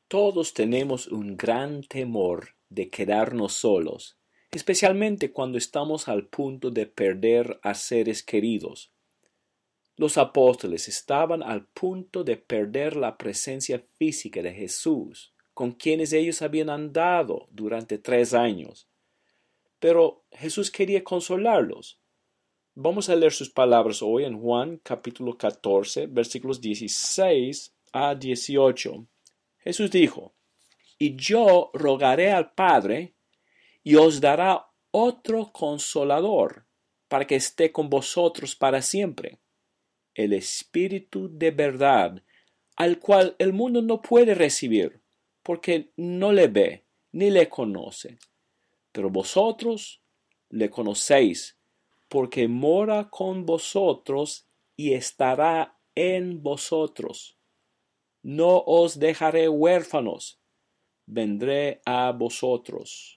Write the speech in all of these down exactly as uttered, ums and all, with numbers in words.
Todos tenemos un gran temor de quedarnos solos, especialmente cuando estamos al punto de perder a seres queridos. Los apóstoles estaban al punto de perder la presencia física de Jesús, con quienes ellos habían andado durante tres años. Pero Jesús quería consolarlos. Vamos a leer sus palabras hoy en Juan capítulo catorce, versículos dieciséis a dieciocho. Jesús dijo: Y yo rogaré al Padre, y os dará otro consolador, para que esté con vosotros para siempre, el Espíritu de verdad, al cual el mundo no puede recibir, porque no le ve ni le conoce. Pero vosotros le conocéis, porque mora con vosotros y estará en vosotros. No os dejaré huérfanos, vendré a vosotros.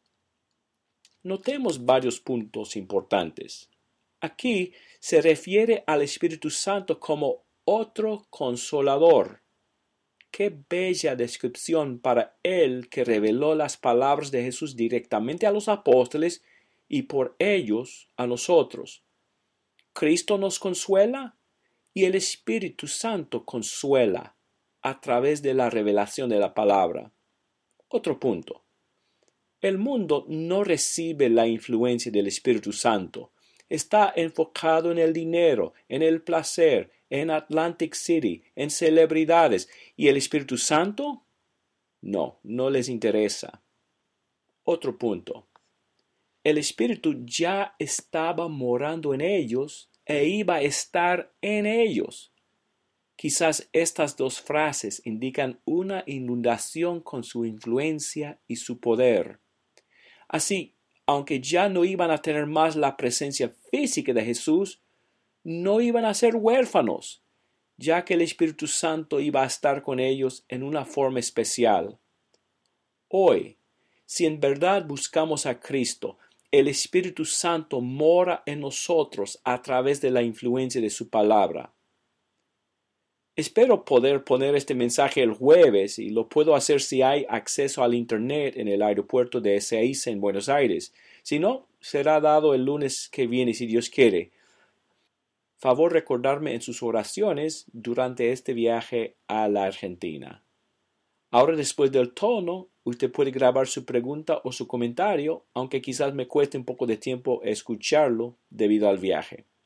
Notemos varios puntos importantes. Aquí se refiere al Espíritu Santo como otro consolador. Qué bella descripción para él que reveló las palabras de Jesús directamente a los apóstoles y por ellos a nosotros. Cristo nos consuela y el Espíritu Santo consuela a través de la revelación de la palabra. Otro punto. El mundo no recibe la influencia del Espíritu Santo. Está enfocado en el dinero, en el placer, en Atlantic City, en celebridades. ¿Y el Espíritu Santo? No, no les interesa. Otro punto. El Espíritu ya estaba morando en ellos e iba a estar en ellos. Quizás estas dos frases indican una inundación con su influencia y su poder. Así, aunque ya no iban a tener más la presencia física de Jesús, no iban a ser huérfanos, ya que el Espíritu Santo iba a estar con ellos en una forma especial. Hoy, si en verdad buscamos a Cristo, el Espíritu Santo mora en nosotros a través de la influencia de su palabra. Espero poder poner este mensaje el jueves y lo puedo hacer si hay acceso al Internet en el aeropuerto de Ezeiza en Buenos Aires. Si no, será dado el lunes que viene si Dios quiere. Favor recordarme en sus oraciones durante este viaje a la Argentina. Ahora, después del tono, usted puede grabar su pregunta o su comentario, aunque quizás me cueste un poco de tiempo escucharlo debido al viaje.